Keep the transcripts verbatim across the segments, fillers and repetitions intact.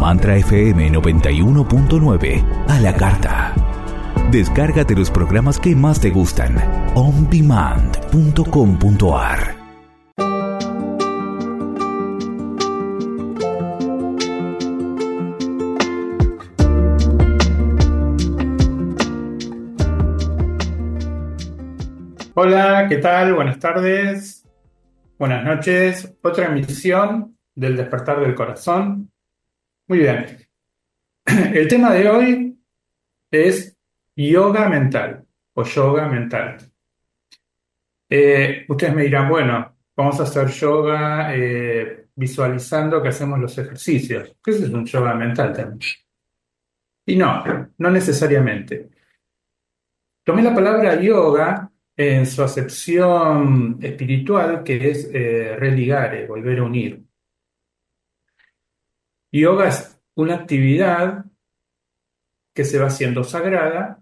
Mantra F M noventa y uno punto nueve a la carta. Descárgate los programas que más te gustan. on demand punto com punto a r. Hola, ¿qué tal? Buenas tardes, buenas noches. Otra emisión del Despertar del Corazón. Muy bien. El tema de hoy es yoga mental o yoga mental. Eh, ustedes me dirán, bueno, vamos a hacer yoga eh, visualizando que hacemos los ejercicios. ¿Qué es un yoga mental también? Y no, no necesariamente. Tomé la palabra yoga en su acepción espiritual, que es eh, religare, volver a unir. Yoga es una actividad que se va haciendo sagrada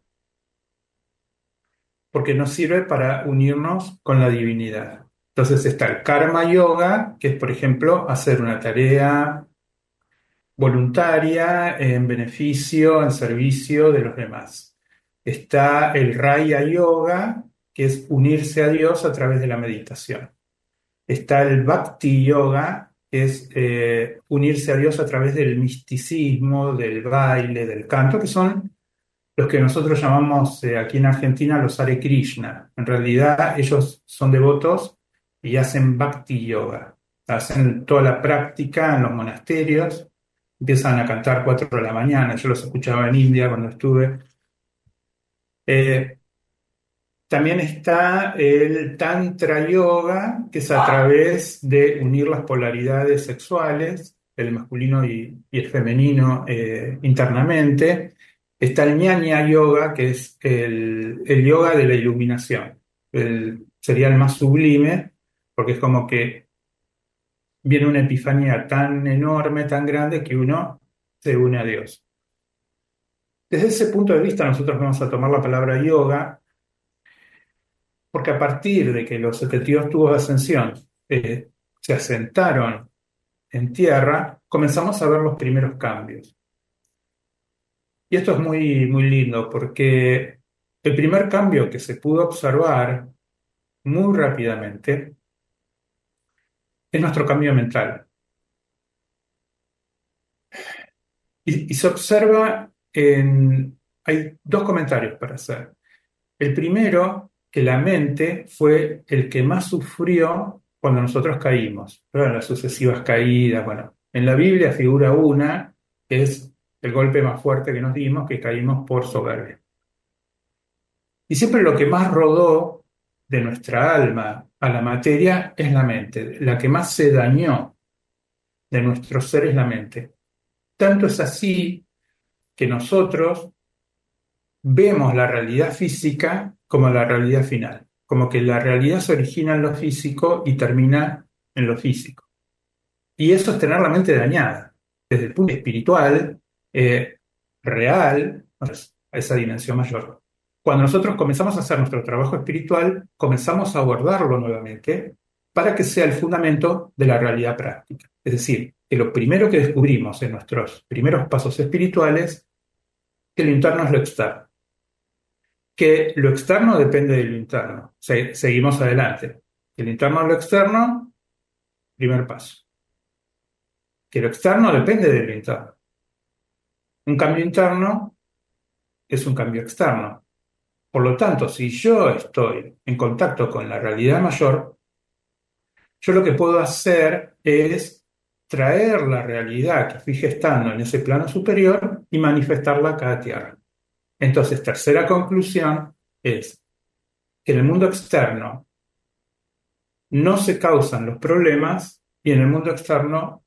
porque nos sirve para unirnos con la divinidad. Entonces está el karma yoga, que es, por ejemplo, hacer una tarea voluntaria en beneficio, en servicio de los demás. Está el raya yoga, que es unirse a Dios a través de la meditación. Está el bhakti yoga, que es eh, unirse a Dios a través del misticismo, del baile, del canto, que son los que nosotros llamamos eh, aquí en Argentina los Hare Krishna. En realidad ellos son devotos y hacen bhakti yoga. Hacen toda la práctica en los monasterios, empiezan a cantar cuatro de la mañana. Yo los escuchaba en India cuando estuve. Eh, También está el Tantra Yoga, que es a través de unir las polaridades sexuales, el masculino y, y el femenino eh, internamente. Está el Jnana Yoga, que es el, el yoga de la iluminación. El, sería el más sublime, porque es como que viene una epifanía tan enorme, tan grande, que uno se une a Dios. Desde ese punto de vista, nosotros vamos a tomar la palabra yoga, porque a partir de que los setenta tubos de ascensión eh, se asentaron en tierra, comenzamos a ver los primeros cambios. Y esto es muy, muy lindo, porque el primer cambio que se pudo observar muy rápidamente es nuestro cambio mental. Y, y se observa en... Hay dos comentarios para hacer. El primero, que la mente fue el que más sufrió cuando nosotros caímos, pero en las sucesivas caídas. Bueno, en la Biblia figura una, que es el golpe más fuerte que nos dimos, que caímos por soberbia. Y siempre lo que más rodó de nuestra alma a la materia es la mente. La que más se dañó de nuestro ser es la mente. Tanto es así que nosotros vemos la realidad física como la realidad final, como que la realidad se origina en lo físico y termina en lo físico. Y eso es tener la mente dañada, desde el punto espiritual, eh, real, a esa dimensión mayor. Cuando nosotros comenzamos a hacer nuestro trabajo espiritual, comenzamos a abordarlo nuevamente para que sea el fundamento de la realidad práctica. Es decir, que lo primero que descubrimos en nuestros primeros pasos espirituales, que lo interno es lo externo. Que lo externo depende de lo interno. Se- seguimos adelante. Que lo interno es lo externo, primer paso. Que lo externo depende de lo interno. Un cambio interno es un cambio externo. Por lo tanto, si yo estoy en contacto con la realidad mayor, yo lo que puedo hacer es traer la realidad que fui gestando en ese plano superior y manifestarla acá a tierra. Entonces, tercera conclusión es que en el mundo externo no se causan los problemas y en el mundo externo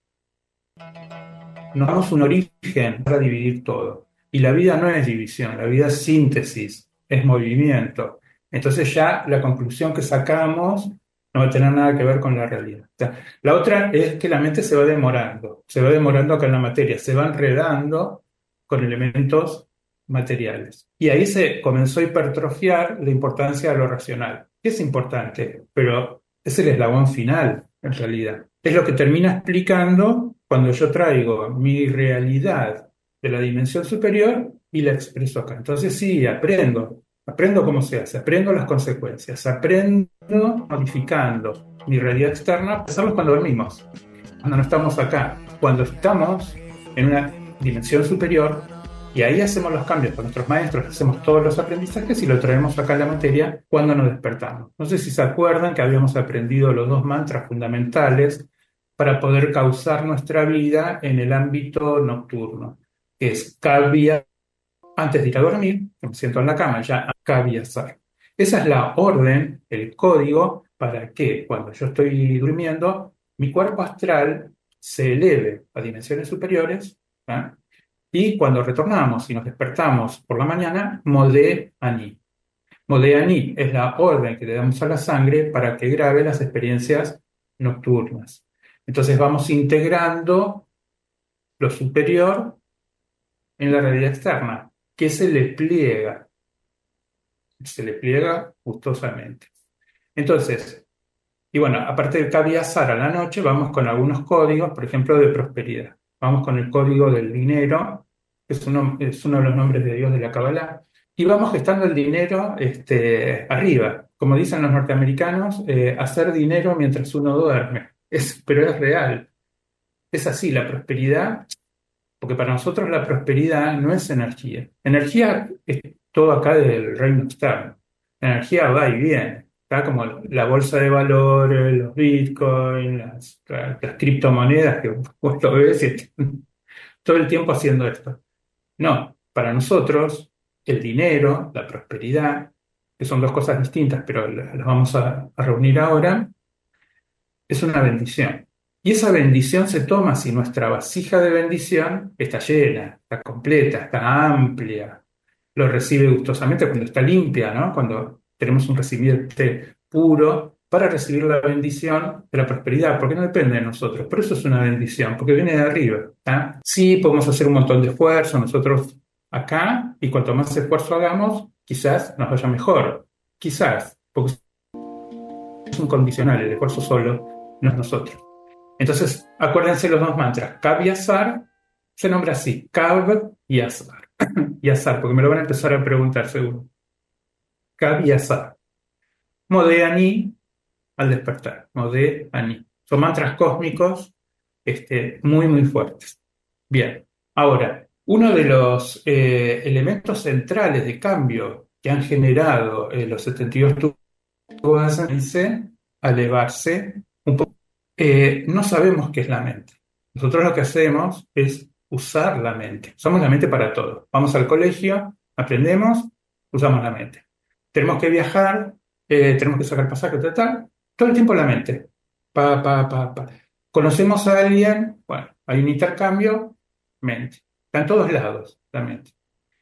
nos damos un origen para dividir todo. Y la vida no es división, la vida es síntesis, es movimiento. Entonces ya la conclusión que sacamos no va a tener nada que ver con la realidad. O sea, la otra es que la mente se va demorando, se va demorando acá en la materia, se va enredando con elementos materiales. Y ahí se comenzó a hipertrofiar la importancia de lo racional, que es importante, pero es el eslabón final, en realidad. Es lo que termina explicando cuando yo traigo mi realidad de la dimensión superior y la expreso acá. Entonces sí, aprendo, aprendo cómo se hace, aprendo las consecuencias, aprendo modificando mi realidad externa, hacerlo cuando dormimos, cuando no estamos acá, cuando estamos en una dimensión superior, y ahí hacemos los cambios con nuestros maestros, hacemos todos los aprendizajes y lo traemos acá a la materia cuando nos despertamos. No sé si se acuerdan que habíamos aprendido los dos mantras fundamentales para poder causar nuestra vida en el ámbito nocturno, que es Kavya, antes de ir a dormir, que me siento en la cama, ya Kavyasar. Esa es la orden, el código, para que cuando yo estoy durmiendo, mi cuerpo astral se eleve a dimensiones superiores, ¿ah? Y cuando retornamos y nos despertamos por la mañana, Modé Ani. Modé Ani es la orden que le damos a la sangre para que grabe las experiencias nocturnas. Entonces vamos integrando lo superior en la realidad externa, que se le pliega, se le pliega gustosamente. Entonces, y bueno, aparte del Kavyasar a la noche, vamos con algunos códigos, por ejemplo, de prosperidad. Vamos con el código del dinero, que es uno, es uno de los nombres de Dios de la Kabbalah, y vamos gestando el dinero este, arriba. Como dicen los norteamericanos, eh, hacer dinero mientras uno duerme. Es, pero es real. Es así, la prosperidad, porque para nosotros la prosperidad no es energía. Energía es todo acá del reino externo. La energía va y viene. Está como la bolsa de valores, los bitcoins, las, las criptomonedas que vos lo ves y están todo el tiempo haciendo esto. No, para nosotros el dinero, la prosperidad, que son dos cosas distintas, pero las las vamos a, a reunir ahora, es una bendición. Y esa bendición se toma si nuestra vasija de bendición está llena, está completa, está amplia, lo recibe gustosamente cuando está limpia, ¿no? Cuando tenemos un recipiente puro para recibir la bendición de la prosperidad, porque no depende de nosotros. Por eso es una bendición, porque viene de arriba. ¿Ah? Sí, podemos hacer un montón de esfuerzo nosotros acá, y cuanto más esfuerzo hagamos, quizás nos vaya mejor. Quizás, porque es un condicional, el esfuerzo solo no es nosotros. Entonces, acuérdense los dos mantras. Kavyasar se nombra así, Kav y Asar. Y Asar, porque me lo van a empezar a preguntar seguro. Kavyasar. Modé Ani al despertar. Modé Ani. Son mantras cósmicos este, muy, muy fuertes. Bien. Ahora, uno de los eh, elementos centrales de cambio que han generado eh, los setenta y dos tubos es elevarse un poco. Eh, no sabemos qué es la mente. Nosotros lo que hacemos es usar la mente. Usamos la mente para todo. Vamos al colegio, aprendemos, usamos la mente. Tenemos que viajar, eh, tenemos que sacar pasaje, tal, tal. Todo el tiempo la mente. Pa, pa, pa, pa. Conocemos a alguien, bueno, hay un intercambio, mente. Está en todos lados la mente.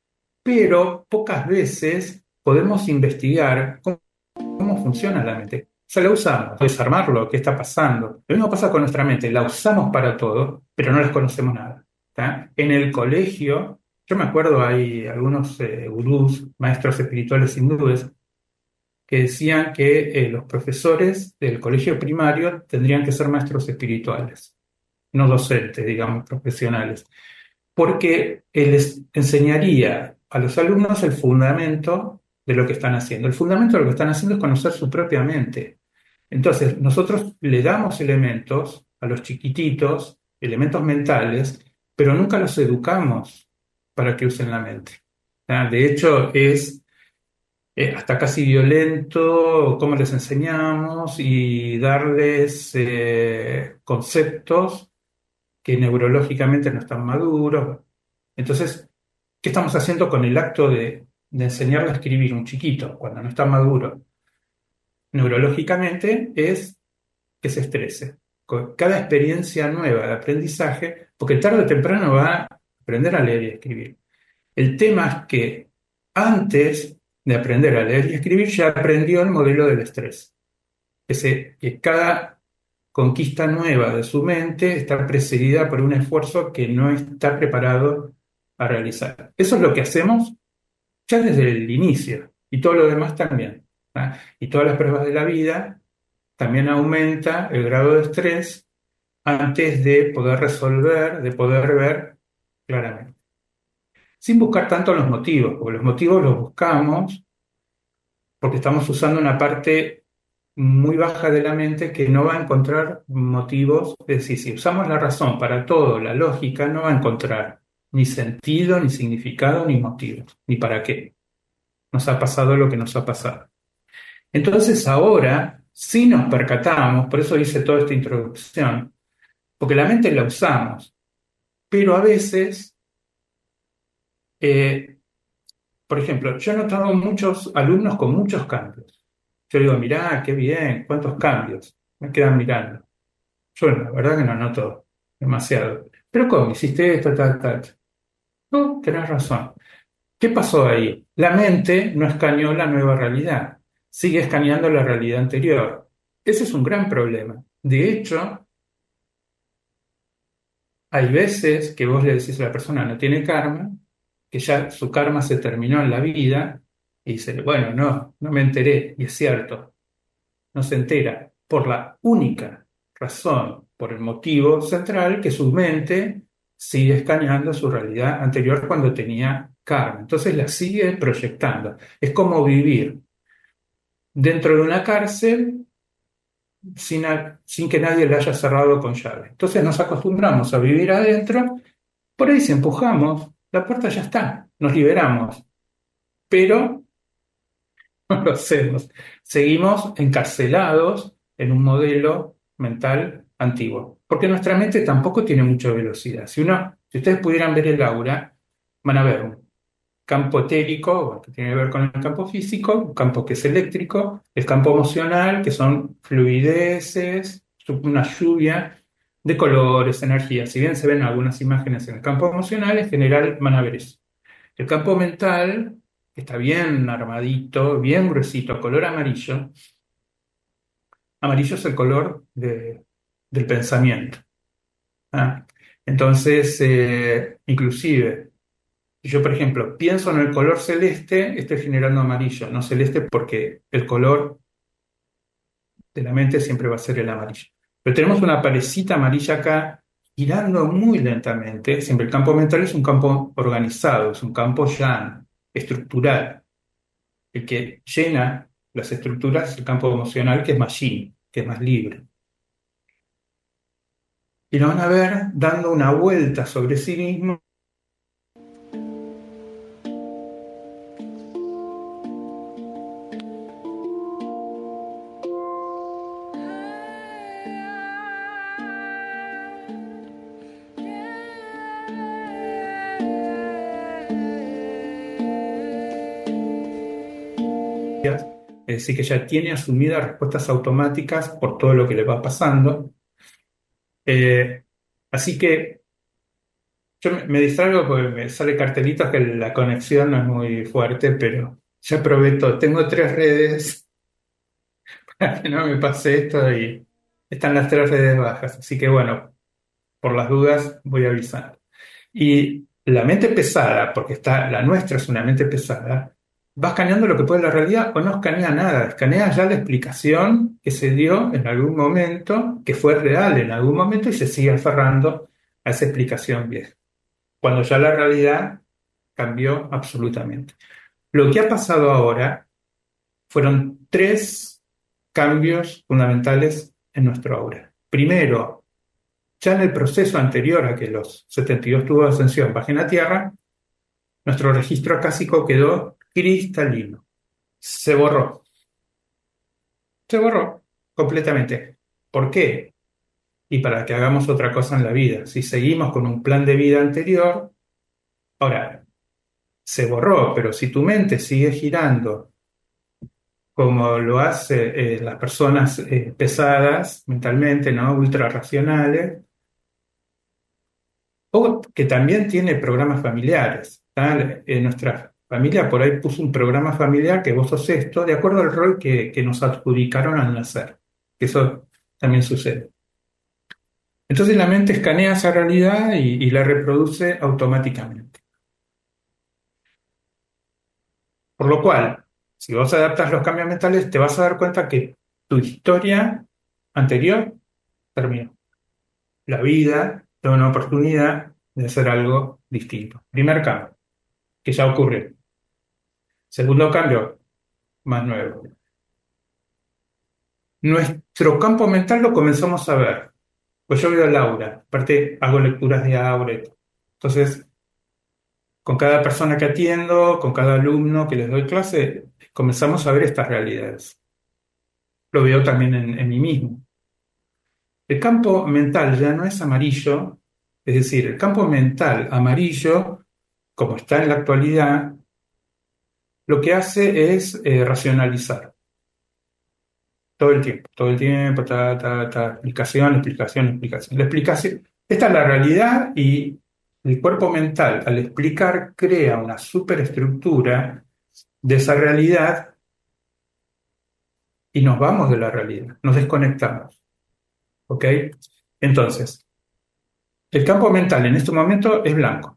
Pero pocas veces podemos investigar cómo, cómo funciona la mente. O sea, la usamos, desarmarlo, qué está pasando. Lo mismo pasa con nuestra mente, la usamos para todo, pero no les conocemos nada. ¿Tá? En el colegio, yo me acuerdo, hay algunos eh, gurús, maestros espirituales hindúes, que decían que eh, los profesores del colegio primario tendrían que ser maestros espirituales, no docentes, digamos, profesionales, porque él les enseñaría a los alumnos el fundamento de lo que están haciendo. El fundamento de lo que están haciendo es conocer su propia mente. Entonces, nosotros le damos elementos a los chiquititos, elementos mentales, pero nunca los educamos para que usen la mente. ¿Ah? De hecho, es eh, hasta casi violento cómo les enseñamos y darles eh, conceptos que neurológicamente no están maduros. Entonces, ¿qué estamos haciendo con el acto de, de enseñarle a escribir a un chiquito cuando no está maduro neurológicamente? Es que se estrese. Con cada experiencia nueva de aprendizaje, porque tarde o temprano va a aprender a leer y a escribir. El tema es que antes de aprender a leer y escribir ya aprendió el modelo del estrés. Ese, que cada conquista nueva de su mente está precedida por un esfuerzo que no está preparado a realizar. Eso es lo que hacemos ya desde el inicio, y todo lo demás también. ¿Ah? Y todas las pruebas de la vida también aumenta el grado de estrés antes de poder resolver, de poder ver claramente. Sin buscar tanto los motivos, porque los motivos los buscamos porque estamos usando una parte muy baja de la mente que no va a encontrar motivos. Es decir, si usamos la razón para todo, la lógica no va a encontrar ni sentido, ni significado, ni motivos, ni para qué nos ha pasado lo que nos ha pasado. Entonces ahora sí nos percatamos, por eso hice toda esta introducción, porque la mente la usamos, pero a veces, eh, por ejemplo, yo he notado muchos alumnos con muchos cambios. Yo digo, mirá, qué bien, cuántos cambios. Me quedan mirando. Yo la verdad que no noto demasiado. Pero ¿cómo? Hiciste esto, tal, tal. No, tenés razón. ¿Qué pasó ahí? La mente no escaneó la nueva realidad. Sigue escaneando la realidad anterior. Ese es un gran problema. De hecho, hay veces que vos le decís a la persona no tiene karma, que ya su karma se terminó en la vida, y dice, bueno, no, no me enteré. Y es cierto, no se entera por la única razón, por el motivo central, que su mente sigue escaneando su realidad anterior cuando tenía karma. Entonces la sigue proyectando. Es como vivir dentro de una cárcel sin, a- sin que nadie la haya cerrado con llave. Entonces nos acostumbramos a vivir adentro, por ahí si empujamos, la puerta ya está, nos liberamos, pero no lo hacemos. Seguimos encarcelados en un modelo mental antiguo, porque nuestra mente tampoco tiene mucha velocidad. Si uno, si ustedes pudieran ver el aura, van a ver un campo etérico, bueno, que tiene que ver con el campo físico, un campo que es eléctrico, el campo emocional, que son fluideces, una lluvia de colores, energías. Si bien se ven algunas imágenes en el campo emocional, en general van a ver eso. El campo mental, que está bien armadito, bien gruesito, color amarillo. Amarillo es el color de- del pensamiento. ¿Ah? Entonces, eh, inclusive, si yo, por ejemplo, pienso en el color celeste, estoy generando amarillo, no celeste porque el color de la mente siempre va a ser el amarillo. Pero tenemos una parecita amarilla acá girando muy lentamente. Siempre el campo mental es un campo organizado, es un campo llano, estructural. El que llena las estructuras es el campo emocional, que es más yin, que es más libre. Y lo van a ver dando una vuelta sobre sí mismo. Es decir, que ya tiene asumidas respuestas automáticas por todo lo que le va pasando. Eh, así que yo me, me distraigo porque me sale cartelitos que la conexión no es muy fuerte, pero ya probé todo. Tengo tres redes para que no me pase esto y están las tres redes bajas. Así que bueno, por las dudas voy avisando. Y la mente pesada, porque está, la nuestra es una mente pesada, va escaneando lo que puede la realidad o no escanea nada, escanea ya la explicación que se dio en algún momento, que fue real en algún momento y se sigue aferrando a esa explicación vieja, cuando ya la realidad cambió absolutamente. Lo que ha pasado ahora fueron tres cambios fundamentales en nuestro aura. Primero, ya en el proceso anterior a que los setenta y dos tubos de ascensión bajen a tierra, nuestro registro acásico quedó cristalino. Se borró. Se borró completamente. ¿Por qué? Y para que hagamos otra cosa en la vida. Si seguimos con un plan de vida anterior, ahora, se borró, pero si tu mente sigue girando como lo hace eh, las personas eh, pesadas mentalmente, ¿no? Ultra racionales, o que también tiene programas familiares. ¿Tá? En nuestra familia por ahí puso un programa familiar que vos sos esto, de acuerdo al rol que, que nos adjudicaron al nacer. Que eso también sucede. Entonces la mente escanea esa realidad y, y la reproduce automáticamente. Por lo cual, si vos adaptas los cambios mentales, te vas a dar cuenta que tu historia anterior terminó. la vida da una oportunidad de hacer algo distinto. Primer cambio, que ya ocurrió. Segundo cambio, más nuevo. Nuestro campo mental lo comenzamos a ver. Pues yo veo a Laura, aparte hago lecturas de aura y todo. Entonces, con cada persona que atiendo, con cada alumno que les doy clase, comenzamos a ver estas realidades. Lo veo también en, en mí mismo. El campo mental ya no es amarillo, es decir, el campo mental amarillo, como está en la actualidad, lo que hace es eh, racionalizar todo el tiempo, todo el tiempo, ta, ta, ta, explicación, explicación, explicación. La explicación, esta es la realidad y el cuerpo mental, al explicar, crea una superestructura de esa realidad y nos vamos de la realidad, nos desconectamos. ¿Ok? Entonces, el campo mental en este momento es blanco.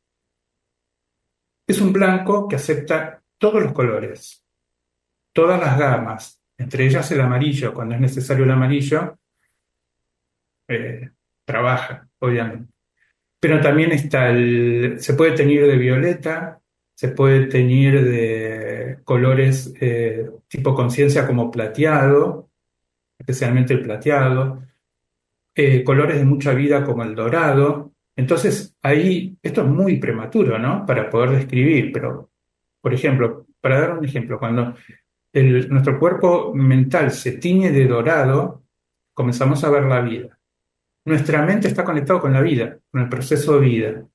Es un blanco que acepta todos los colores, todas las gamas, entre ellas el amarillo, cuando es necesario el amarillo, eh, trabaja, obviamente. Pero también está el, se puede teñir de violeta, se puede teñir de colores eh, tipo conciencia como plateado, especialmente el plateado, eh, colores de mucha vida como el dorado. Entonces, ahí, esto es muy prematuro, ¿no? Para poder describir, pero, por ejemplo, para dar un ejemplo, cuando el- nuestro cuerpo mental se tiñe de dorado, comenzamos a ver la vida. Nuestra mente está conectada con la vida, con el proceso de vida.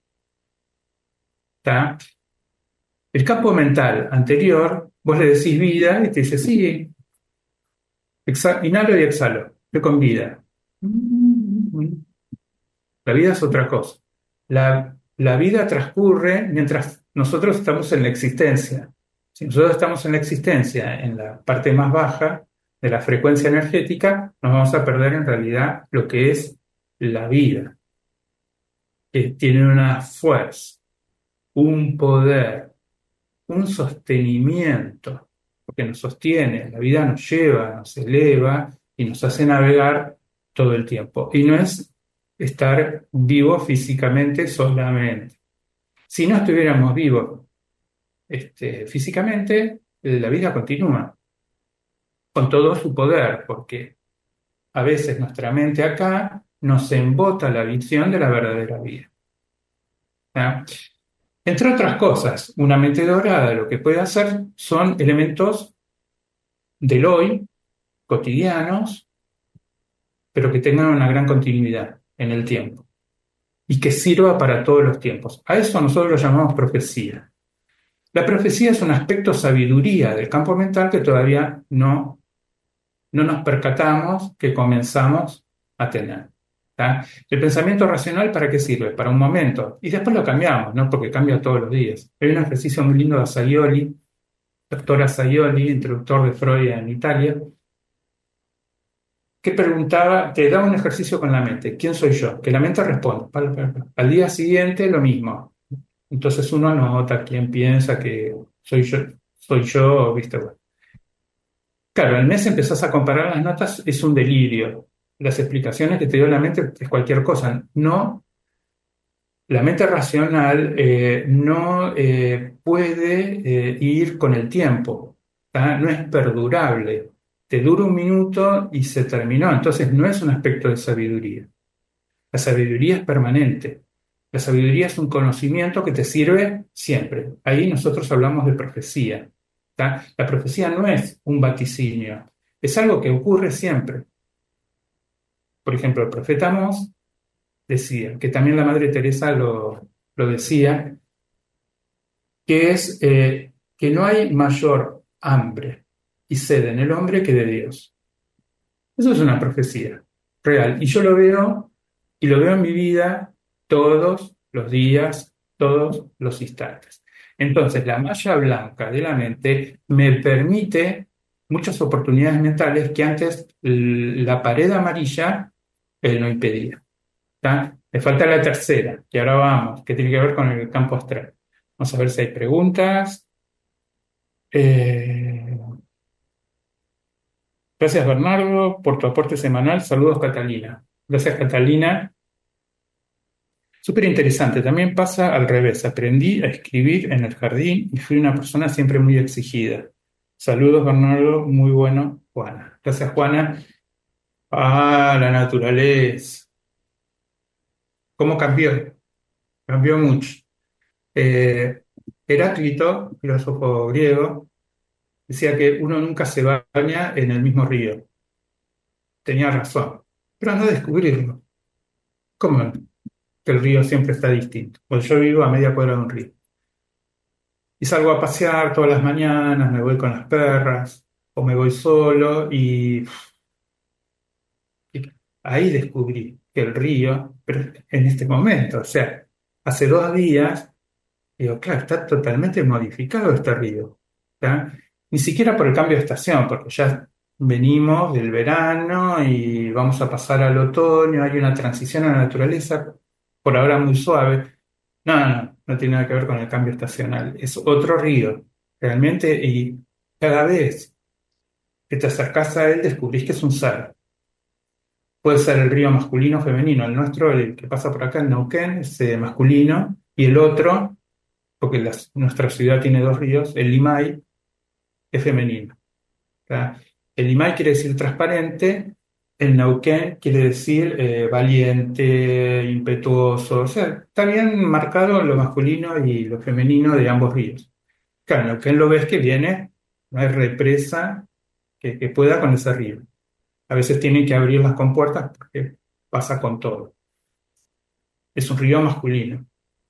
¿Está? El campo mental anterior, vos le decís vida y te dice, sí, exa- inhalo y exhalo, estoy con vida. La vida es otra cosa. La, la vida transcurre mientras nosotros estamos en la existencia. Si nosotros estamos en la existencia, en la parte más baja de la frecuencia energética, nos vamos a perder en realidad lo que es la vida, que tiene una fuerza, un poder, un sostenimiento, porque nos sostiene, la vida nos lleva, nos eleva y nos hace navegar todo el tiempo. Y no es estar vivo físicamente solamente. Si no estuviéramos vivos este, físicamente, eh, la vida continúa con todo su poder, porque a veces nuestra mente acá nos embota la visión de la verdadera vida. ¿Ah? Entre otras cosas, una mente dorada lo que puede hacer son elementos del hoy, cotidianos, pero que tengan una gran continuidad en el tiempo y que sirva para todos los tiempos. A eso nosotros lo llamamos profecía. La profecía es un aspecto sabiduría del campo mental que todavía no, no nos percatamos que comenzamos a tener. ¿Tá? El pensamiento racional, ¿para qué sirve? Para un momento. Y después lo cambiamos, ¿no? Porque cambia todos los días. Hay un ejercicio muy lindo de Asaioli, doctor Asaioli, introductor de Freud en Italia, que preguntaba, te da un ejercicio con la mente, ¿quién soy yo? Que la mente responde. Pal, pal, pal. Al día siguiente lo mismo. Entonces uno anota quién piensa que soy yo, soy yo, ¿viste? Bueno. Claro, al mes empezás a comparar las notas, es un delirio. Las explicaciones que te dio la mente es cualquier cosa. No, la mente racional eh, no eh, puede eh, ir con el tiempo, ¿tá? No es perdurable. Te dura un minuto y se terminó. Entonces no es un aspecto de sabiduría. La sabiduría es permanente. La sabiduría es un conocimiento que te sirve siempre. Ahí nosotros hablamos de profecía. ¿Tá? La profecía no es un vaticinio, es algo que ocurre siempre. Por ejemplo, el profeta Amós decía, que también la Madre Teresa lo, lo decía, que es eh, que no hay mayor hambre y sed en el hombre que de Dios. Eso es una profecía real. Y yo lo veo, y lo veo en mi vida todos los días, todos los instantes. Entonces, la malla blanca de la mente me permite muchas oportunidades mentales que antes l- la pared amarilla eh, no impedía. ¿Tá? Me falta la tercera, y ahora vamos, que tiene que ver con el campo astral. Vamos a ver si hay preguntas. Eh, Gracias, Bernardo, por tu aporte semanal. Saludos, Catalina. Gracias, Catalina. Súper interesante. También pasa al revés. Aprendí a escribir en el jardín y fui una persona siempre muy exigida. Saludos, Bernardo. Muy bueno, Juana. Gracias, Juana. Ah, la naturaleza. ¿Cómo cambió? Cambió mucho. Eh, Heráclito, filósofo griego, decía que uno nunca se baña en el mismo río. Tenía razón. Pero anda a descubrirlo. ¿Cómo que el río siempre está distinto? Pues yo vivo a media cuadra de un río. Y salgo a pasear todas las mañanas, me voy con las perras, o me voy solo, y, y ahí descubrí que el río, pero en este momento, o sea, hace dos días, digo, claro, está totalmente modificado este río. ¿Tá? Ni siquiera por el cambio de estación, porque ya venimos del verano y vamos a pasar al otoño, hay una transición a la naturaleza, por ahora muy suave. No, no, no, no tiene nada que ver con el cambio estacional. Es otro río, realmente, y cada vez que te acercás a él descubrís que es un ser. Puede ser el río masculino o femenino. El nuestro, el que pasa por acá en Neuquén, es eh, masculino, y el otro, porque las- nuestra ciudad tiene dos ríos, el Limay es femenino. ¿Tá? El Limay quiere decir transparente, el Neuquén quiere decir eh, valiente, impetuoso. O sea, está bien marcado lo masculino y lo femenino de ambos ríos. Claro, lo que él lo ves que viene, no hay represa que, que pueda con ese río. A veces tienen que abrir las compuertas porque pasa con todo. Es un río masculino.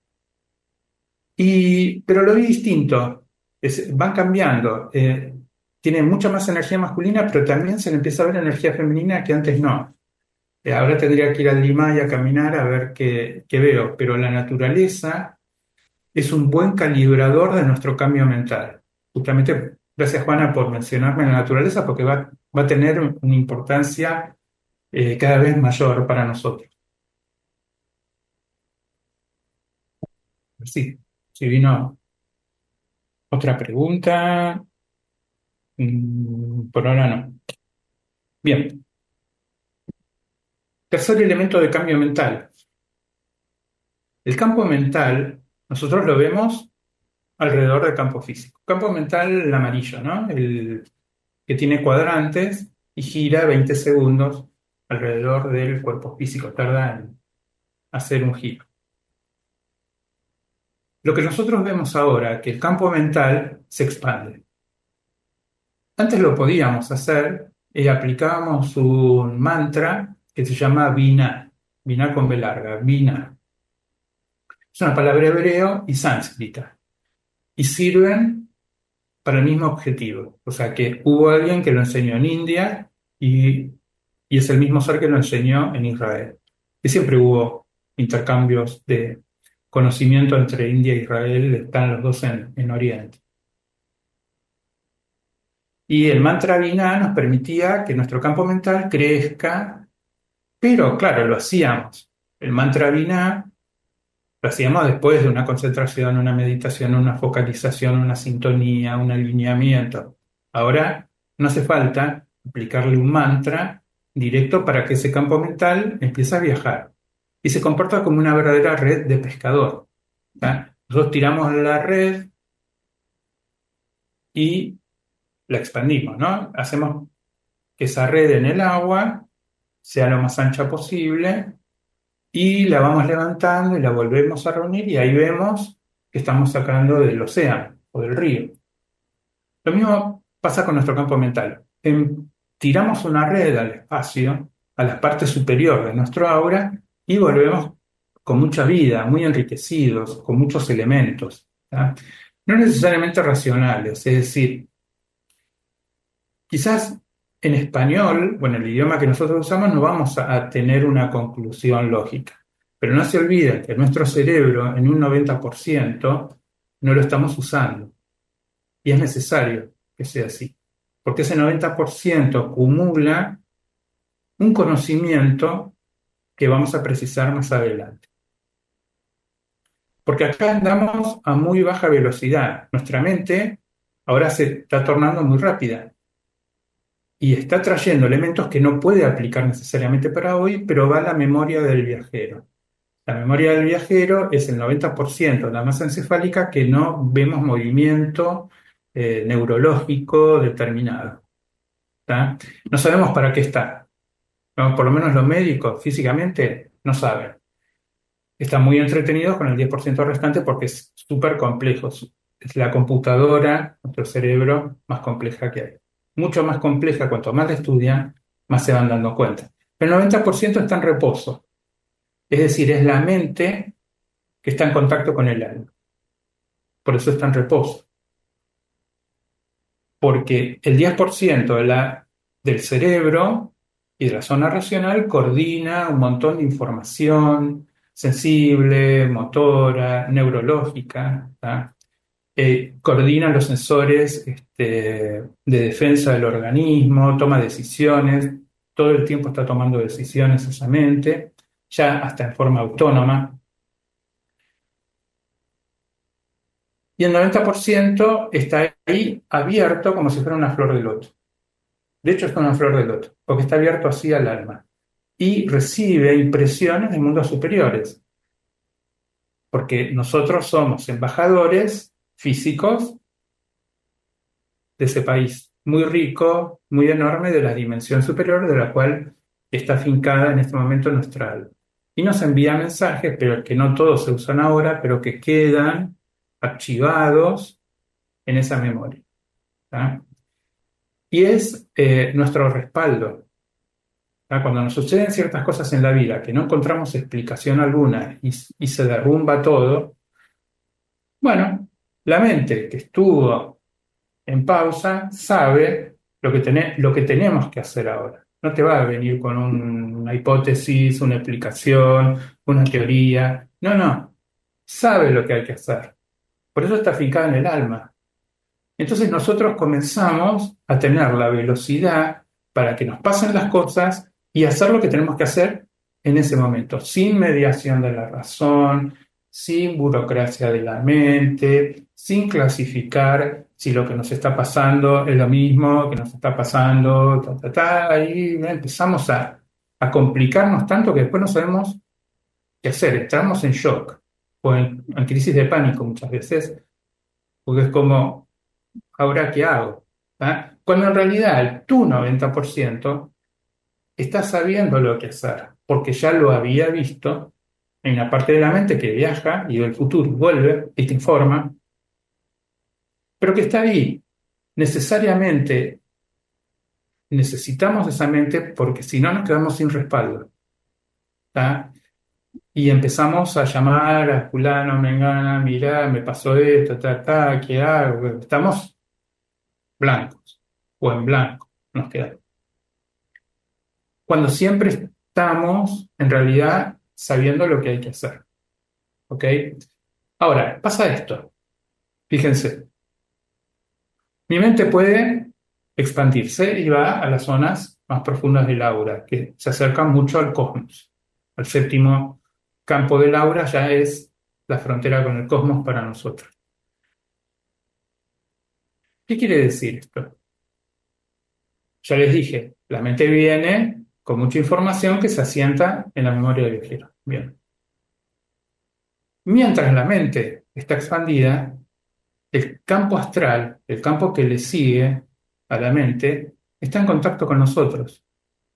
Y, pero lo vi distinto. Es- van cambiando. Eh, tiene mucha más energía masculina, pero también se le empieza a ver energía femenina que antes no. Eh, ahora tendría que ir al Limay a caminar a ver qué, qué veo. Pero la naturaleza es un buen calibrador de nuestro cambio mental. Justamente, gracias Juana por mencionarme la naturaleza, porque va, va a tener una importancia eh, cada vez mayor para nosotros. Sí, si vino otra pregunta, mm, por ahora no. Bien, tercer elemento de cambio mental. El campo mental, nosotros lo vemos alrededor del campo físico. Campo mental, el amarillo, ¿no? El que tiene cuadrantes y gira veinte segundos alrededor del cuerpo físico, tarda en hacer un giro. Lo que nosotros vemos ahora, que el campo mental se expande. Antes lo podíamos hacer y aplicábamos un mantra que se llama Vina, Vina con B larga, Vina. Es una palabra hebreo y sánscrita y sirven para el mismo objetivo. O sea que hubo alguien que lo enseñó en India y, y es el mismo ser que lo enseñó en Israel. Y siempre hubo intercambios de conocimiento entre India e Israel, están los dos en, en Oriente. Y el mantra Vina nos permitía que nuestro campo mental crezca, pero claro, lo hacíamos. El mantra Vina lo hacíamos después de una concentración, una meditación, una focalización, una sintonía, un alineamiento. Ahora no hace falta aplicarle un mantra directo para que ese campo mental empiece a viajar y se comporta como una verdadera red de pescador. ¿Tá? Nosotros tiramos la red y la expandimos, ¿no? Hacemos que esa red en el agua sea lo más ancha posible y la vamos levantando y la volvemos a reunir y ahí vemos que estamos sacando del océano o del río. Lo mismo pasa con nuestro campo mental. Em, tiramos una red al espacio, a la parte superior de nuestro aura y volvemos con mucha vida, muy enriquecidos, con muchos elementos. ¿Tá? No necesariamente racionales, es decir, quizás en español, bueno, el idioma que nosotros usamos, no vamos a, a tener una conclusión lógica. Pero no se olviden que nuestro cerebro, en un noventa por ciento, no lo estamos usando. Y es necesario que sea así. Porque ese noventa por ciento acumula un conocimiento que vamos a precisar más adelante. Porque acá andamos a muy baja velocidad. Nuestra mente ahora se está tornando muy rápida. y está trayendo elementos que no puede aplicar necesariamente para hoy, pero va a la memoria del viajero. La memoria del viajero es el noventa por ciento de la masa encefálica que no vemos movimiento eh, neurológico determinado. ¿Tá? No sabemos para qué está. ¿No? Por lo menos los médicos físicamente no saben. Están muy entretenidos con el diez por ciento restante porque es súper complejo. Es la computadora, nuestro cerebro, más compleja que hay. Mucho más compleja, cuanto más la estudian, más se van dando cuenta. El noventa por ciento está en reposo. Es decir, es la mente que está en contacto con el alma. Por eso está en reposo. Porque el diez por ciento de la, del cerebro y de la zona racional coordina un montón de información sensible, motora, neurológica, ¿tá? Eh, coordina los sensores este, de defensa del organismo, toma decisiones, todo el tiempo está tomando decisiones esa mente, ya hasta en forma autónoma. Y el noventa por ciento está ahí abierto como si fuera una flor de loto. De hecho, es una flor de loto, porque está abierto así al alma. Y recibe impresiones de mundos superiores, porque nosotros somos embajadores físicos de ese país, muy rico, muy enorme, de la dimensión superior de la cual está afincada en este momento nuestra alma. Y nos envía mensajes, pero que no todos se usan ahora, pero que quedan archivados en esa memoria. ¿Tá? Y es eh, nuestro respaldo. ¿Tá? Cuando nos suceden ciertas cosas en la vida que no encontramos explicación alguna y, y se derrumba todo, bueno, la mente que estuvo en pausa sabe lo que, tené- lo que tenemos que hacer ahora. No te va a venir con un- una hipótesis, una explicación, una teoría. No, no. Sabe lo que hay que hacer. Por eso está afincada en el alma. Entonces nosotros comenzamos a tener la velocidad para que nos pasen las cosas y hacer lo que tenemos que hacer en ese momento, sin mediación de la razón, sin burocracia de la mente, sin clasificar si lo que nos está pasando es lo mismo que nos está pasando, ta, ta, ta. Ahí empezamos a, a complicarnos tanto que después no sabemos qué hacer, estamos en shock o en, en crisis de pánico muchas veces, porque es como, ¿ahora qué hago? ¿Ah? Cuando en realidad tu noventa por ciento está sabiendo lo que hacer, porque ya lo había visto. Hay una parte de la mente que viaja y del futuro vuelve y te informa, pero que está ahí. Necesariamente necesitamos esa mente porque si no nos quedamos sin respaldo. ¿Tá? Y empezamos a llamar a fulano, mengana, mirá, me pasó esto, ta, ta, ¿qué hago? Estamos blancos o en blanco nos quedamos. Cuando siempre estamos, en realidad, sabiendo lo que hay que hacer. ¿Ok? Ahora, pasa esto. Fíjense, mi mente puede expandirse y va a las zonas más profundas del aura, que se acercan mucho al cosmos. Al séptimo campo del aura ya es la frontera con el cosmos para nosotros. ¿Qué quiere decir esto? Ya les dije, la mente viene con mucha información que se asienta en la memoria del viajero. Bien. Mientras la mente está expandida, el campo astral, el campo que le sigue a la mente, está en contacto con nosotros.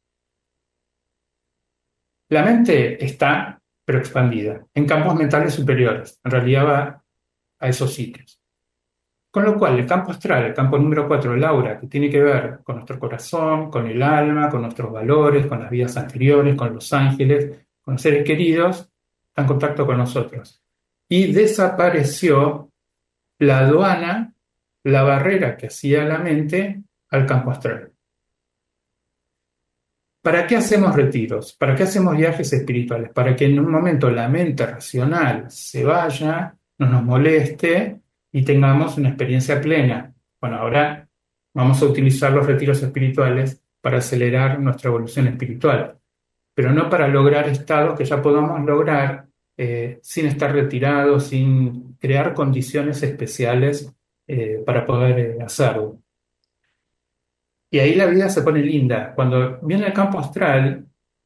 La mente está, pero expandida, en campos mentales superiores. En realidad va a esos sitios. Con lo cual, el campo astral, el campo número cuatro, el aura, que tiene que ver con nuestro corazón, con el alma, con nuestros valores, con las vidas anteriores, con los ángeles, con los seres queridos, está en contacto con nosotros. Y desapareció la aduana, la barrera que hacía la mente al campo astral. ¿Para qué hacemos retiros? ¿Para qué hacemos viajes espirituales? Para que en un momento la mente racional se vaya, no nos moleste y tengamos una experiencia plena. Bueno, ahora vamos a utilizar los retiros espirituales para acelerar nuestra evolución espiritual, pero no para lograr estados que ya podamos lograr eh, sin estar retirados, sin crear condiciones especiales eh, para poder eh, hacerlo. Y ahí la vida se pone linda. Cuando viene el campo astral,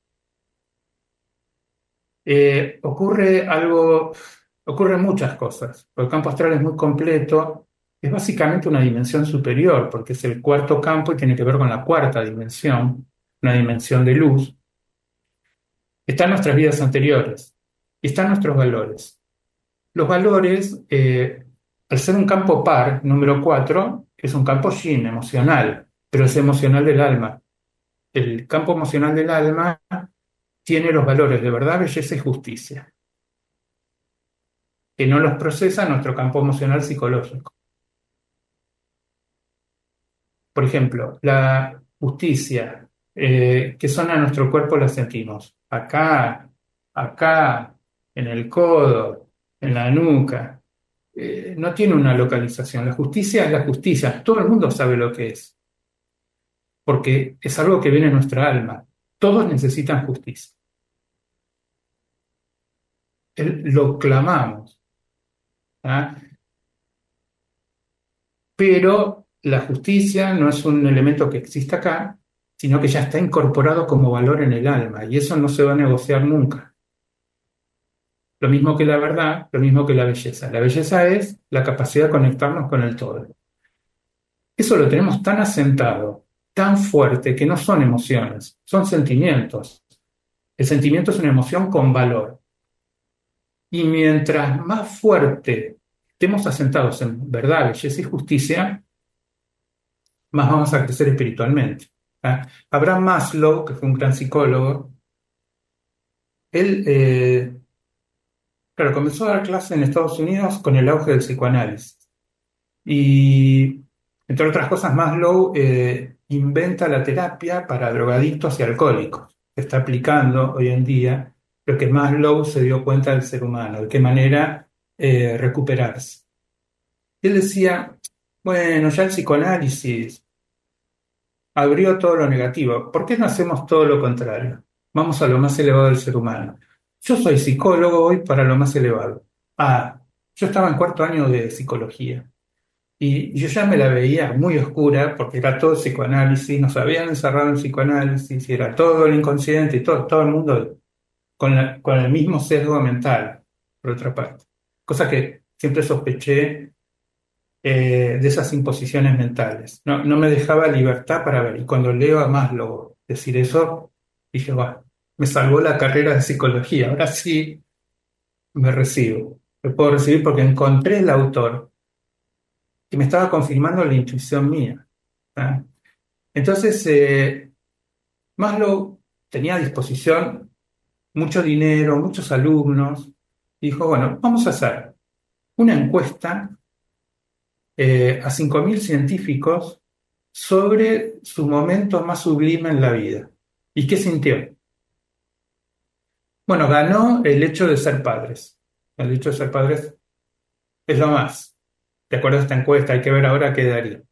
eh, ocurre algo, ocurren muchas cosas. El campo astral es muy completo, es básicamente una dimensión superior, porque es el cuarto campo y tiene que ver con la cuarta dimensión, una dimensión de luz. Están nuestras vidas anteriores y están nuestros valores. Los valores, eh, al ser un campo par, número cuatro, es un campo yin, emocional, pero es emocional del alma. El campo emocional del alma tiene los valores de verdad, belleza y justicia, que no los procesa nuestro campo emocional psicológico. Por ejemplo, la justicia, eh, que son a nuestro cuerpo la sentimos acá, acá, en el codo, en la nuca. Eh, no tiene una localización. La justicia es la justicia. Todo el mundo sabe lo que es, porque es algo que viene en nuestra alma. Todos necesitan justicia. El- lo clamamos, ¿ah? Pero la justicia no es un elemento que exista acá, sino que ya está incorporado como valor en el alma, y eso no se va a negociar nunca. Lo mismo que la verdad, lo mismo que la belleza. La belleza es la capacidad de conectarnos con el todo. Eso lo tenemos tan asentado, tan fuerte, que no son emociones, son sentimientos. El sentimiento es una emoción con valor. Y mientras más fuerte estemos asentados en verdad, belleza y justicia, más vamos a crecer espiritualmente. ¿Ah? Abraham Maslow, que fue un gran psicólogo, él, eh, claro, comenzó a dar clases en Estados Unidos con el auge del psicoanálisis. Y, entre otras cosas, Maslow eh, inventa la terapia para drogadictos y alcohólicos. Se está aplicando hoy en día lo que Maslow se dio cuenta del ser humano, de qué manera eh, recuperarse. Él decía, bueno, ya el psicoanálisis abrió todo lo negativo. ¿Por qué no hacemos todo lo contrario? Vamos a lo más elevado del ser humano. Yo soy psicólogo hoy para lo más elevado. Ah, yo estaba en cuarto año de psicología y yo ya me la veía muy oscura porque era todo psicoanálisis, nos habían encerrado en psicoanálisis y era todo el inconsciente y todo, todo el mundo con, la- con el mismo sesgo mental, por otra parte. Cosa que siempre sospeché eh, de esas imposiciones mentales. No, no me dejaba libertad para ver. Y cuando leo a Maslow decir eso, dije, bueno, me salvó la carrera de psicología. Ahora sí me recibo. Me puedo recibir porque encontré el autor que me estaba confirmando la intuición mía. ¿Ah? Entonces, eh, Maslow tenía a disposición mucho dinero, muchos alumnos. Y dijo, bueno, vamos a hacer una encuesta eh, a cinco mil científicos sobre su momento más sublime en la vida. ¿Y qué sintió? Bueno, ganó el hecho de ser padres. El hecho de ser padres es lo más. De acuerdo a esta encuesta, hay que ver ahora qué daría.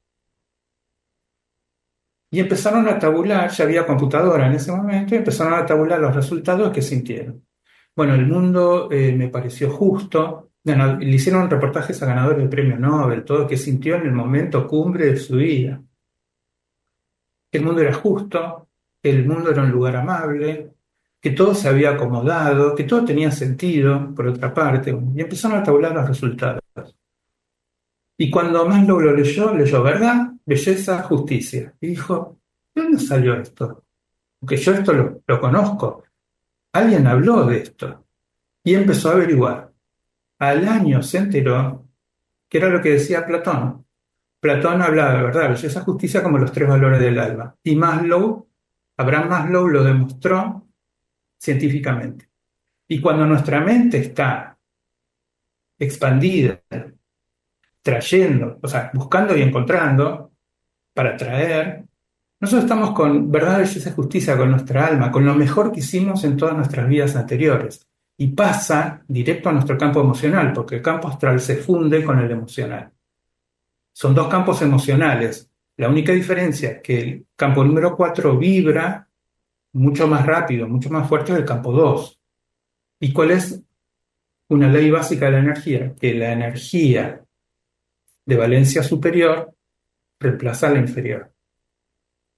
Y empezaron a tabular, ya había computadora en ese momento, y empezaron a tabular los resultados que sintieron. Bueno, el mundo eh, me pareció justo. Bueno, le hicieron reportajes a ganadores de premio Nobel, todo que sintió en el momento cumbre de su vida. Que el mundo era justo, que el mundo era un lugar amable, que todo se había acomodado, que todo tenía sentido, por otra parte, y empezaron a tabular los resultados. Y cuando Maslow lo leyó, leyó verdad, belleza, justicia. Y dijo, ¿de dónde salió esto? Porque yo esto lo, lo conozco. Alguien habló de esto. Y empezó a averiguar. Al año se enteró que era lo que decía Platón. Platón hablaba de verdad, belleza, justicia como los tres valores del alma. Y Maslow, Abraham Maslow lo demostró científicamente. Y cuando nuestra mente está expandida, trayendo, o sea, buscando y encontrando para traer, nosotros estamos con verdad, belleza y justicia, con nuestra alma, con lo mejor que hicimos en todas nuestras vidas anteriores. Y pasa directo a nuestro campo emocional, porque el campo astral se funde con el emocional. Son dos campos emocionales. La única diferencia es que el campo número cuatro vibra mucho más rápido, mucho más fuerte que el campo dos. ¿Y cuál es una ley básica de la energía? Que la energía de valencia superior reemplaza a la inferior.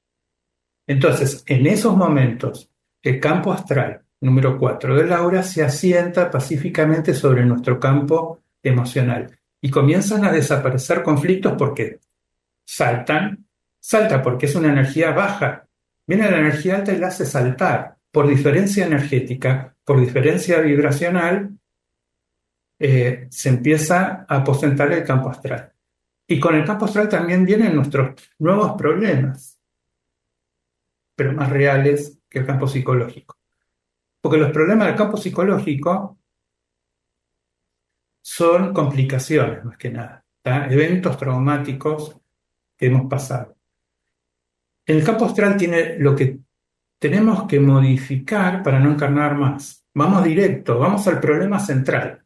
Entonces, en esos momentos, el campo astral número cuatro del aura se asienta pacíficamente sobre nuestro campo emocional y comienzan a desaparecer conflictos porque saltan, salta porque es una energía baja. Viene la energía alta y la hace saltar. Por diferencia energética, por diferencia vibracional, eh, se empieza a aposentar el campo astral. Y con el campo astral también vienen nuestros nuevos problemas, pero más reales que el campo psicológico. Porque los problemas del campo psicológico son complicaciones, más que nada, ¿tá? Eventos traumáticos que hemos pasado. En el campo astral tiene lo que tenemos que modificar para no encarnar más. Vamos directo, vamos al problema central,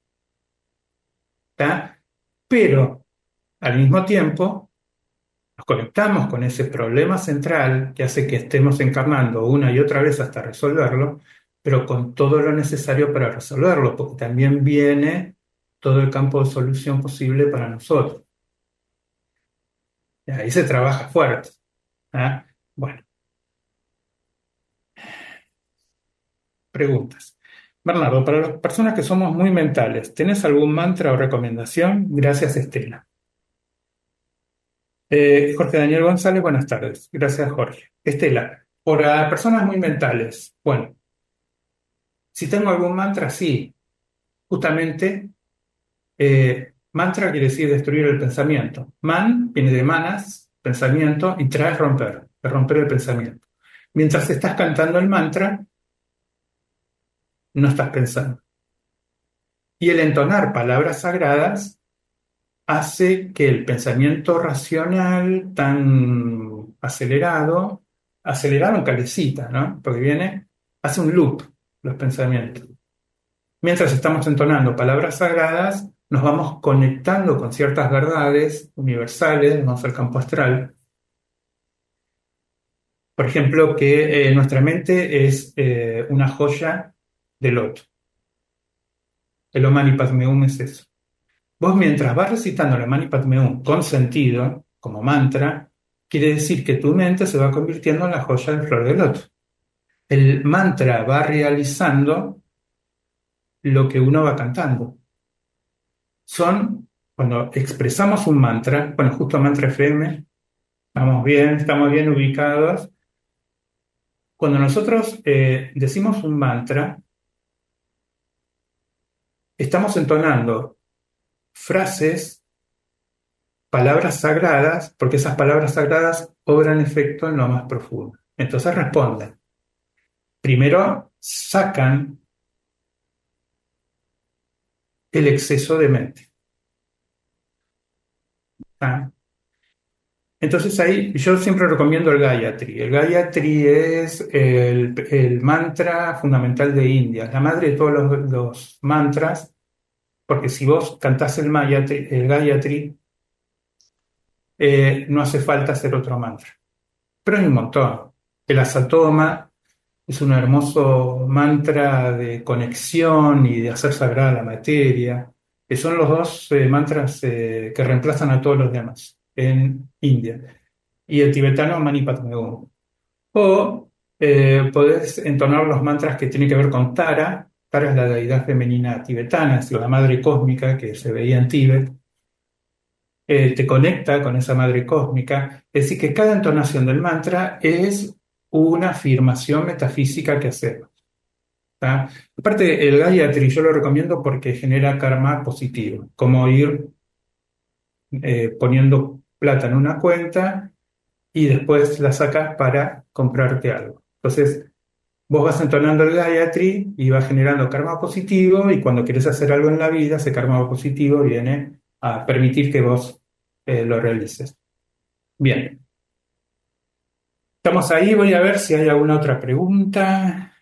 ¿tá? Pero al mismo tiempo nos conectamos con ese problema central que hace que estemos encarnando una y otra vez hasta resolverlo, pero con todo lo necesario para resolverlo, porque también viene todo el campo de solución posible para nosotros. Y ahí se trabaja fuerte. ¿Ah? Bueno, preguntas. Bernardo, para las personas que somos muy mentales, ¿tenés algún mantra o recomendación? Gracias, Estela. Eh, Jorge Daniel González, buenas tardes. Gracias, Jorge. Estela, para personas muy mentales, bueno, si tengo algún mantra, sí. Justamente, eh, mantra quiere decir destruir el pensamiento. Man viene de manas, pensamiento, y trae romper, de romper el pensamiento. Mientras estás cantando el mantra, no estás pensando. Y el entonar palabras sagradas hace que el pensamiento racional tan acelerado, acelerado en calecita, ¿no? Porque viene, hace un loop los pensamientos. Mientras estamos entonando palabras sagradas, nos vamos conectando con ciertas verdades universales, vamos al campo astral. Por ejemplo, que eh, nuestra mente es eh, una joya de loto. El Om Mani Padme Hum es eso. Vos mientras vas recitando el Om Mani Padme Hum con sentido, como mantra, quiere decir que tu mente se va convirtiendo en la joya de flor de loto. El mantra va realizando lo que uno va cantando. Son, cuando expresamos un mantra, bueno, justo mantra F M, estamos bien, estamos bien ubicados. Cuando nosotros eh, decimos un mantra, estamos entonando frases, palabras sagradas, porque esas palabras sagradas obran efecto en lo más profundo. Entonces responden. Primero sacan el exceso de mente. ¿Ah? Entonces ahí yo siempre recomiendo el Gayatri. El Gayatri es el, el mantra fundamental de India, la madre de todos los, los mantras, porque si vos cantás el, Mayatri, el Gayatri, eh, no hace falta hacer otro mantra. Pero hay un montón. El Asatoma es un hermoso mantra de conexión y de hacer sagrada la materia, que son los dos eh, mantras eh, que reemplazan a todos los demás en India. Y el tibetano Mani Padme Hum. O eh, podés entonar los mantras que tienen que ver con Tara. Tara es la deidad femenina tibetana, es la madre cósmica que se veía en Tíbet. Eh, te conecta con esa madre cósmica. Es decir, que cada entonación del mantra es una afirmación metafísica que hacemos. ¿Tá? Aparte, el Gayatri yo lo recomiendo porque genera karma positivo, como ir eh, poniendo plata en una cuenta y después la sacas para comprarte algo. Entonces, vos vas entonando el Gayatri y vas generando karma positivo, y cuando quieres hacer algo en la vida, ese karma positivo viene a permitir que vos eh, lo realices. Bien. Estamos ahí, voy a ver si hay alguna otra pregunta.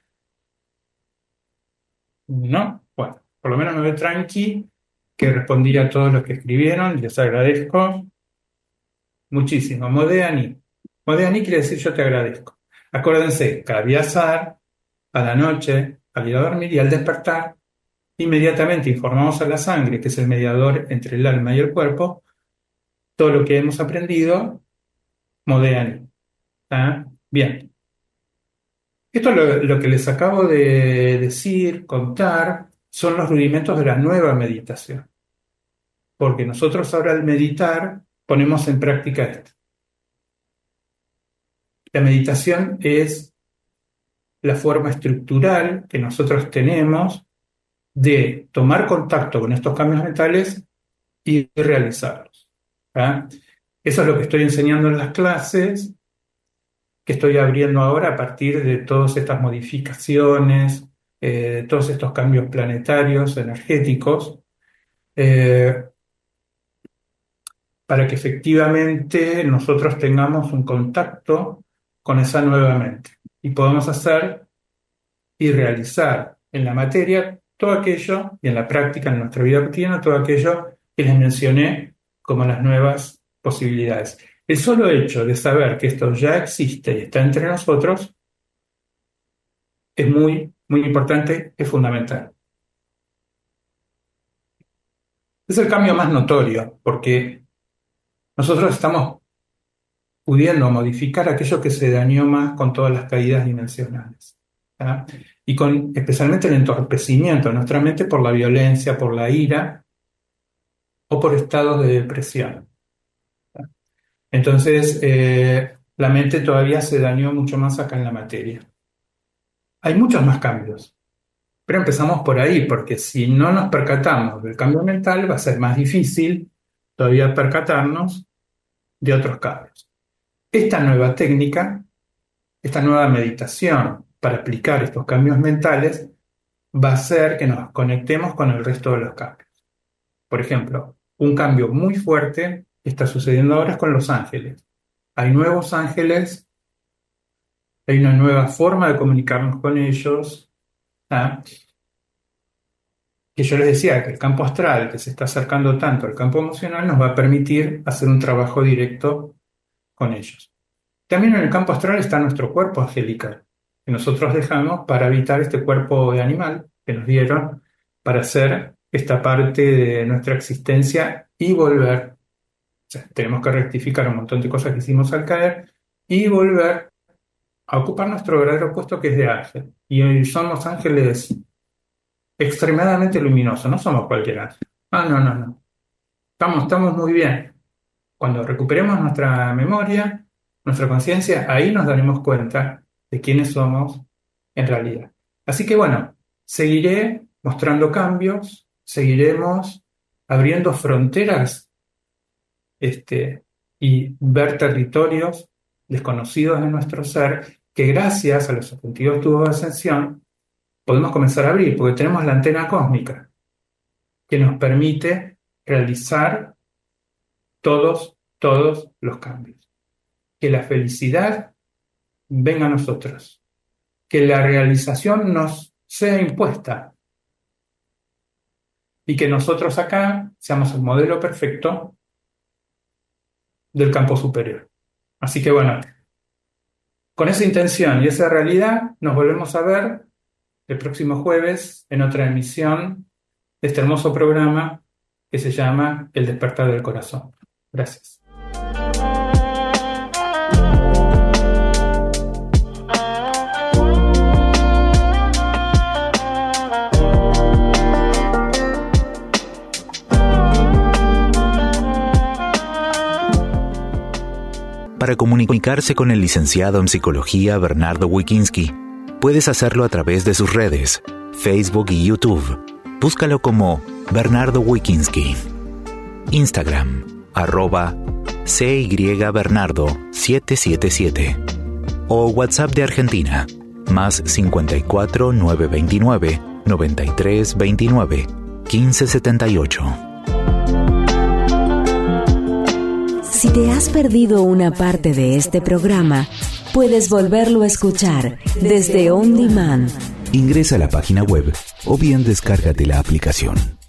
¿No? Bueno, por lo menos me veo tranqui, que respondí a todos los que escribieron, les agradezco muchísimo. Modeani. Modeani quiere decir yo te agradezco. Acuérdense, Kavyasar, a la noche, al ir a dormir y al despertar, inmediatamente informamos a la sangre, que es el mediador entre el alma y el cuerpo, todo lo que hemos aprendido, Modeani. ¿Ah? Bien, esto lo, lo que les acabo de decir, contar, son los rudimentos de la nueva meditación. Porque nosotros ahora al meditar ponemos en práctica esto. La meditación es la forma estructural que nosotros tenemos de tomar contacto con estos cambios mentales y realizarlos. ¿Ah? Eso es lo que estoy enseñando en las clases, que estoy abriendo ahora a partir de todas estas modificaciones, eh, todos estos cambios planetarios, energéticos, eh, para que efectivamente nosotros tengamos un contacto con esa nueva mente y podamos hacer y realizar en la materia todo aquello, y en la práctica, en nuestra vida cotidiana, todo aquello que les mencioné como las nuevas posibilidades. El solo hecho de saber que esto ya existe y está entre nosotros es muy, muy importante, es fundamental. Es el cambio más notorio, porque nosotros estamos pudiendo modificar aquello que se dañó más con todas las caídas dimensionales. ¿tá? Y con especialmente el entorpecimiento de nuestra mente por la violencia, por la ira o por estados de depresión. ¿tá? Entonces, eh, la mente todavía se dañó mucho más acá en la materia. Hay muchos más cambios, pero empezamos por ahí, porque si no nos percatamos del cambio mental, va a ser más difícil todavía percatarnos de otros cambios. Esta nueva técnica, esta nueva meditación para aplicar estos cambios mentales, va a hacer que nos conectemos con el resto de los cambios. Por ejemplo, un cambio muy fuerte que está sucediendo ahora es con los ángeles. Hay nuevos ángeles, hay una nueva forma de comunicarnos con ellos. ¿ah? Que yo les decía que el campo astral, que se está acercando tanto al campo emocional, nos va a permitir hacer un trabajo directo con ellos. También en el campo astral está nuestro cuerpo angelical, que nosotros dejamos para habitar este cuerpo de animal que nos dieron para hacer esta parte de nuestra existencia y volver. O sea, tenemos que rectificar un montón de cosas que hicimos al caer y volver a ocupar nuestro verdadero puesto, que es de ángel. Y somos ángeles extremadamente luminosos, no somos cualquier ángel. Ah, no, no, no. Estamos, estamos muy bien. Cuando recuperemos nuestra memoria, nuestra conciencia, ahí nos daremos cuenta de quiénes somos en realidad. Así que bueno, seguiré mostrando cambios, seguiremos abriendo fronteras este, y ver territorios desconocidos de nuestro ser, que gracias a los objetivos tubos de ascensión podemos comenzar a abrir, porque tenemos la antena cósmica que nos permite realizar todos, todos los cambios. Que la felicidad venga a nosotros, que la realización nos sea impuesta y que nosotros acá seamos el modelo perfecto del campo superior. Así que bueno, con esa intención y esa realidad nos volvemos a ver el próximo jueves en otra emisión de este hermoso programa que se llama El despertar del corazón. Gracias. Para comunicarse con el licenciado en psicología Bernardo Wyczinski, puedes hacerlo a través de sus redes, Facebook y YouTube. Búscalo como Bernardo Wyczinski. Instagram, arroba cybernardo siete siete siete. O WhatsApp de Argentina, más cincuenta y cuatro, novecientos veintinueve, noventa y tres veintinueve, quince setenta y ocho. Si te has perdido una parte de este programa, puedes volverlo a escuchar desde On Demand. Ingresa a la página web o bien descárgate la aplicación.